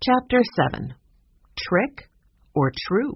Chapter 7. Trick or True?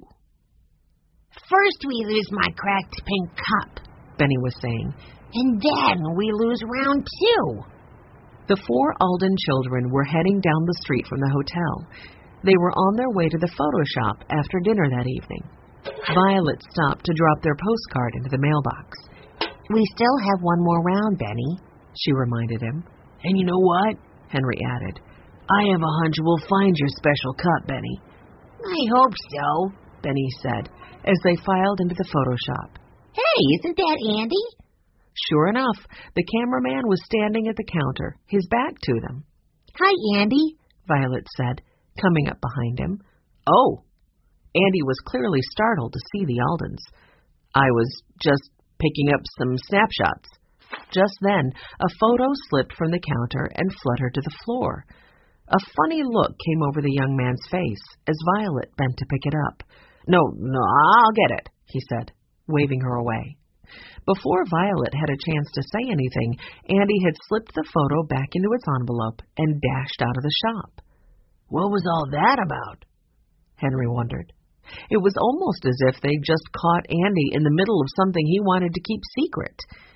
First we lose my cracked pink cup, Benny was saying, and then we lose round 2. The 4 Alden children were heading down the street from the hotel. They were on their way to the photo shop after dinner that evening. Violet stopped to drop their postcard into the mailbox. We still have one more round, Benny, she reminded him. And you know what? Henry added. I have a hunch we'll find your special cup, Benny. I hope so, Benny said, as they filed into the photo shop. Hey, isn't that Andy? Sure enough, the cameraman was standing at the counter, his back to them. Hi, Andy, Violet said, coming up behind him. Oh! Andy was clearly startled to see the Aldens. I was just picking up some snapshots. Just then, a photo slipped from the counter and fluttered to the floor. A funny look came over the young man's face as Violet bent to pick it up. No, I'll get it, he said, waving her away. Before Violet had a chance to say anything, Andy had slipped the photo back into its envelope and dashed out of the shop. What was all that about? Henry wondered. It was almost as if they'd just caught Andy in the middle of something he wanted to keep secret.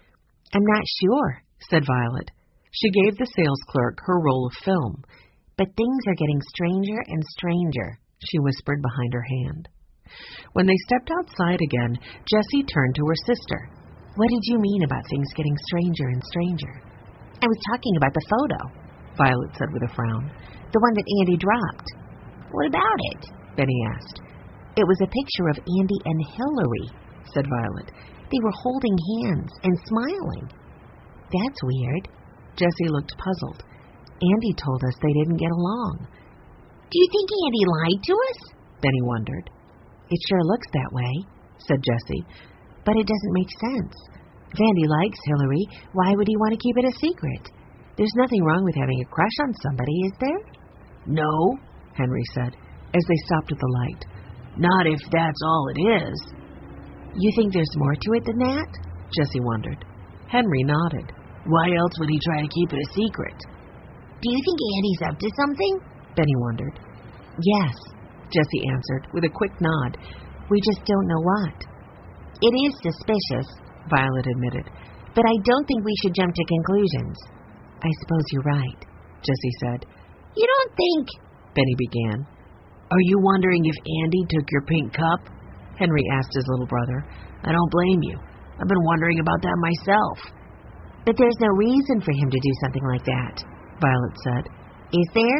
I'm not sure, said Violet. She gave the sales clerk her roll of film. But things are getting stranger and stranger, she whispered behind her hand. When they stepped outside again, Jessie turned to her sister. What did you mean about things getting stranger and stranger? I was talking about the photo, Violet said with a frown. The one that Andy dropped. What about it? Benny asked. It was a picture of Andy and Hillary, said Violet. They were holding hands and smiling. That's weird. Jessie looked puzzled. Andy told us they didn't get along. Do you think Andy lied to us? Benny wondered. It sure looks that way, said Jessie. But it doesn't make sense. If Andy likes Hillary, why would he want to keep it a secret? There's nothing wrong with having a crush on somebody, is there? No, Henry said, as they stopped at the light. Not if that's all it is. You think there's more to it than that? Jessie wondered. Henry nodded. Why else would he try to keep it a secret? Do you think Andy's up to something? Benny wondered. Yes, Jessie answered with a quick nod. We just don't know what. It is suspicious, Violet admitted. But I don't think we should jump to conclusions. I suppose you're right, Jessie said. You don't think... Benny began. Are you wondering if Andy took your pink cup? Henry asked his little brother. I don't blame you. I've been wondering about that myself. But there's no reason for him to do something like that, Violet said. Is there?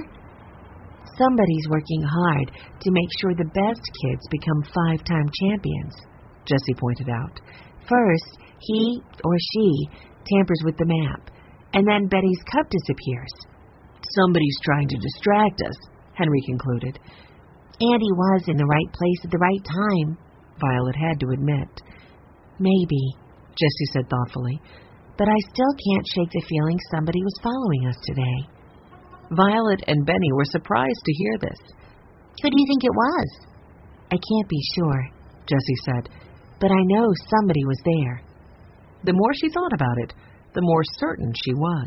Somebody's working hard to make sure the best kids become 5-time champions, Jessie pointed out. First, he or she tampers with the map, and then Benny's cup disappears. Somebody's trying to distract us, Henry concluded. Andy was in the right place at the right time, Violet had to admit. Maybe, Jessie said thoughtfully. But I still can't shake the feeling somebody was following us today. Violet and Benny were surprised to hear this. Who do you think it was? I can't be sure, Jessie said. But I know somebody was there. The more she thought about it, the more certain she was.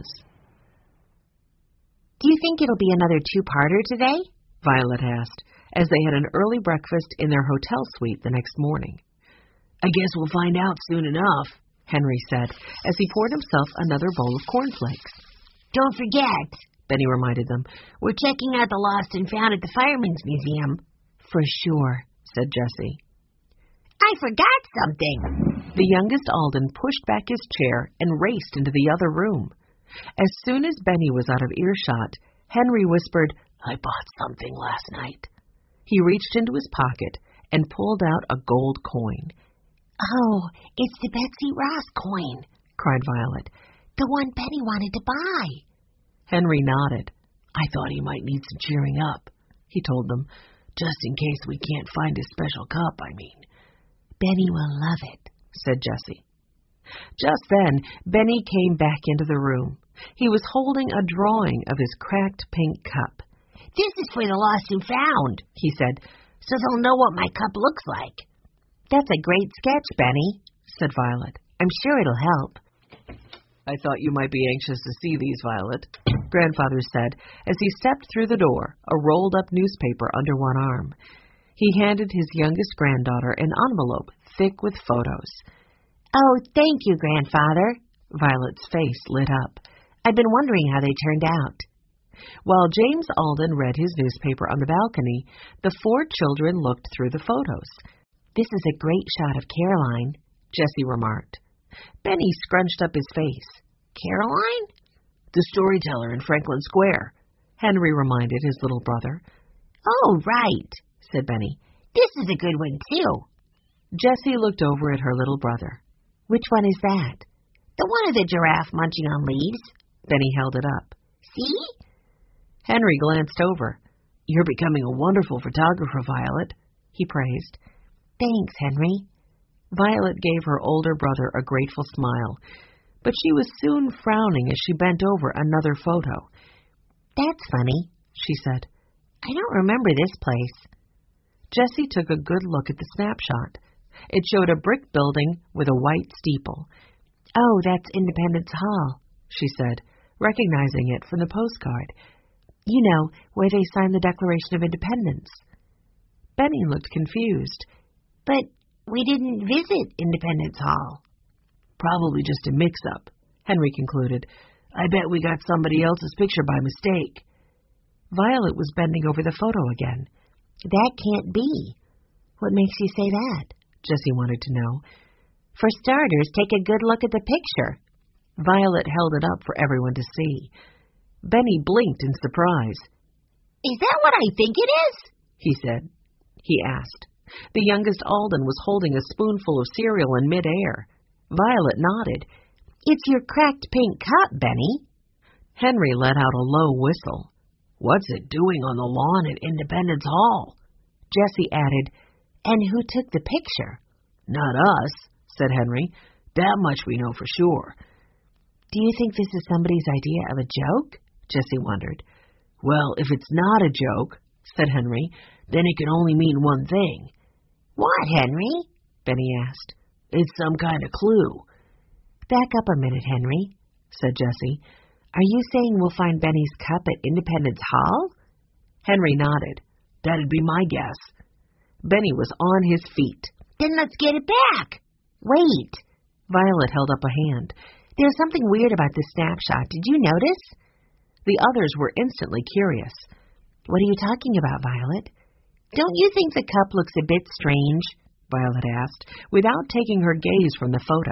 Do you think it'll be another 2-parter today? Violet asked, as they had an early breakfast in their hotel suite the next morning. I guess we'll find out soon enough, Henry said, as he poured himself another bowl of cornflakes. Don't forget, Benny reminded them, we're checking out the lost and found at the Fireman's Museum. For sure, said Jessie. I forgot something. The youngest Alden pushed back his chair and raced into the other room. As soon as Benny was out of earshot, Henry whispered, I bought something last night. He reached into his pocket and pulled out a gold coin. Oh, it's the Betsy Ross coin, cried Violet. The one Benny wanted to buy. Henry nodded. I thought he might need some cheering up, he told them, just in case we can't find his special cup, I mean. Benny will love it, said Jessie. Just then, Benny came back into the room. He was holding a drawing of his cracked pink cup. This is for the lost and found, he said, so they'll know what my cup looks like. That's a great sketch, Benny, said Violet. I'm sure it'll help. I thought you might be anxious to see these, Violet. Grandfather said as he stepped through the door, a rolled-up newspaper under one arm. He handed his youngest granddaughter an envelope thick with photos. Oh, thank you, Grandfather. Violet's face lit up. I've been wondering how they turned out. While James Alden read his newspaper on the balcony, the 4 children looked through the photos. This is a great shot of Caroline, Jessie remarked. Benny scrunched up his face. Caroline? The storyteller in Franklin Square, Henry reminded his little brother. Oh, right, said Benny. This is a good one, too. Jessie looked over at her little brother. Which one is that? The one of the giraffe munching on leaves. Benny held it up. See? Henry glanced over. You're becoming a wonderful photographer, Violet, he praised. Thanks, Henry. Violet gave her older brother a grateful smile, but she was soon frowning as she bent over another photo. That's funny, she said. I don't remember this place. Jessie took a good look at the snapshot. It showed a brick building with a white steeple. Oh, that's Independence Hall, she said, recognizing it from the postcard. You know, where they signed the Declaration of Independence. Benny looked confused. But we didn't visit Independence Hall. Probably just a mix-up, Henry concluded. I bet we got somebody else's picture by mistake. Violet was bending over the photo again. That can't be. What makes you say that? Jessie wanted to know. For starters, take a good look at the picture. Violet held it up for everyone to see. Benny blinked in surprise. Is that what I think it is? He said. He asked. The youngest Alden was holding a spoonful of cereal in midair. Violet nodded. It's your cracked pink cup, Benny. Henry let out a low whistle. What's it doing on the lawn at Independence Hall? Jessie added, And who took the picture? Not us, said Henry. That much we know for sure. Do you think this is somebody's idea of a joke? Jessie wondered. Well, if it's not a joke, said Henry, then it can only mean one thing. What, Henry? Benny asked. It's some kind of clue. Back up a minute, Henry, said Jessie. Are you saying we'll find Benny's cup at Independence Hall? Henry nodded. That'd be my guess. Benny was on his feet. Then let's get it back. Wait. Violet held up a hand. There's something weird about this snapshot. Did you notice? The others were instantly curious. What are you talking about, Violet? Don't you think the cup looks a bit strange? Violet asked, without taking her gaze from the photo.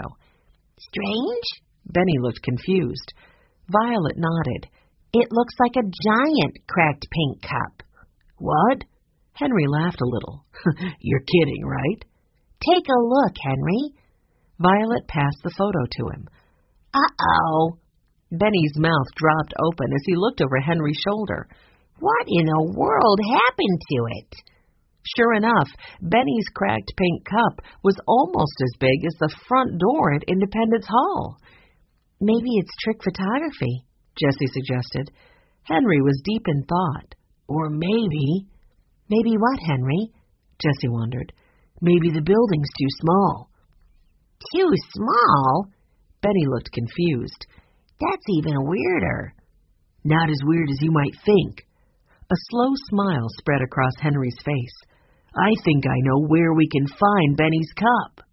Strange? Benny looked confused. Violet nodded. It looks like a giant cracked pink cup. What? Henry laughed a little. You're kidding, right? Take a look, Henry. Violet passed the photo to him. Uh-oh. Benny's mouth dropped open as he looked over Henry's shoulder. What in the world happened to it? Sure enough, Benny's cracked pink cup was almost as big as the front door at Independence Hall. Maybe it's trick photography, Jessie suggested. Henry was deep in thought. Or maybe... Maybe what, Henry? Jessie wondered. Maybe the building's too small. Too small? Benny looked confused. That's even weirder. Not as weird as you might think. A slow smile spread across Henry's face. I think I know where we can find Benny's cup.